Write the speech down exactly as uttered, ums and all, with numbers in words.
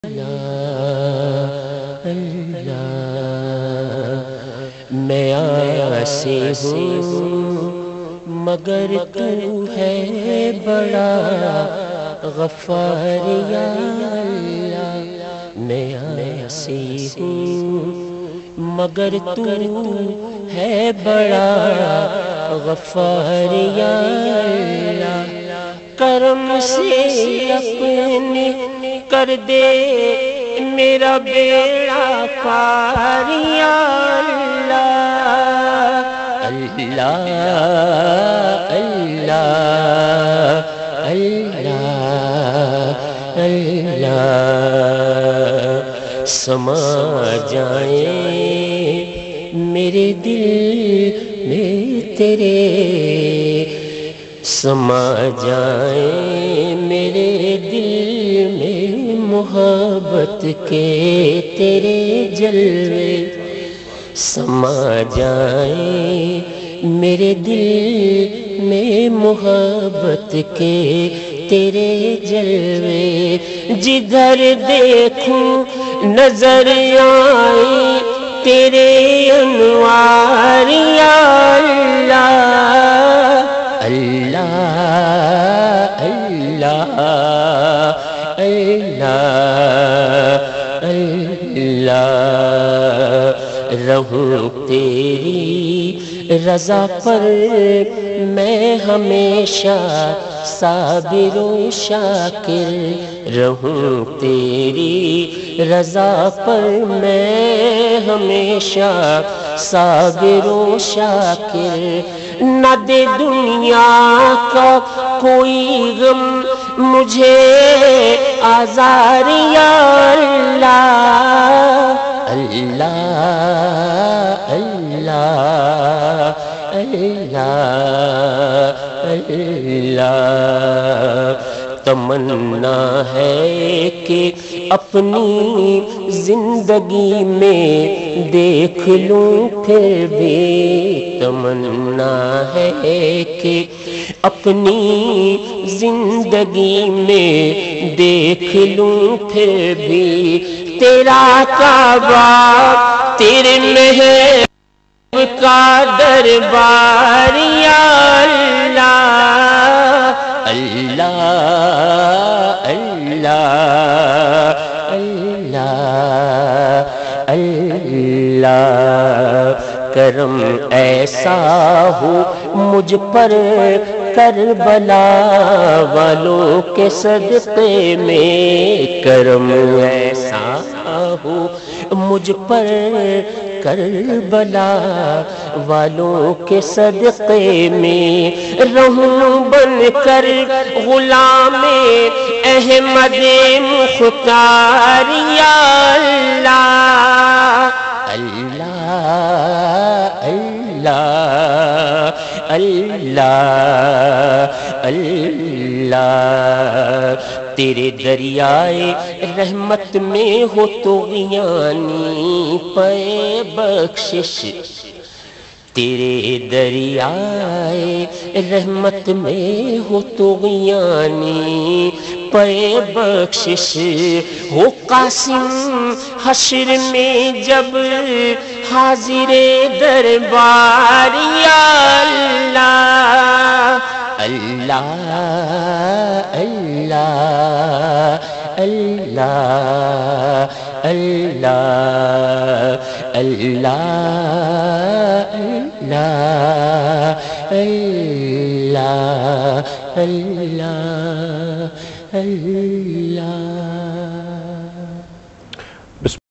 اللہ اللہ میں آسی ہوں مگر تو ہے بڑا غفار یا اللہ، میں آسی ہوں مگر تو ہے بڑا غفار یا اللہ، کرم سے اپنے کر دے میرا بیڑا پار یا اللہ، اللہ اللہ اللہ اللہ، سما جائیں میرے دل میں تیرے، سما جائیں میرے دل میں محبت کے تیرے جلوے، سما جائیں میرے دل میں محبت کے تیرے جلوے، جدھر دیکھوں نظر آئے تیرے انوار یا اللہ، اللہ اللہ اللہ اللہ، رہوں تیری رضا پر میں ہمیشہ صابر و شاکر، رہوں تیری رضا پر میں ہمیشہ صابر و شاکر، نہ دے دنیا کا کوئی غم مجھے آزار یا اللہ، اللہ اللہ اللہ اللہ، تمنا ہے کہ اپنی زندگی میں دیکھ لوں پھر بھی، تمنا ہے کہ اپنی زندگی میں دیکھ لوں پھر بھی تیرا کعبہ، تیرے محب کا دربار یا اللہ، اللہ اللہ اللہ اللہ، کرم ایسا ہو مجھ پر کربلا والوں کے صدقے میں، کرم ایسا ہو مجھ پر کربلا والوں کے صدقے میں، رہوں بن کر غلام احمد مختار یا اللہ، اللہ اللہ اللہ اللہ، تیرے دریائے رحمت میں ہو طغیانی پے بخشش، تیرے دریائے رحمت میں ہو طغیانی پے بخشش، ہو قاسم حشر میں جب حاضر دربار یا اللہ، اللہ اللہ اللہ اللہ اللہ اللہ اللہ اللہ اللہ۔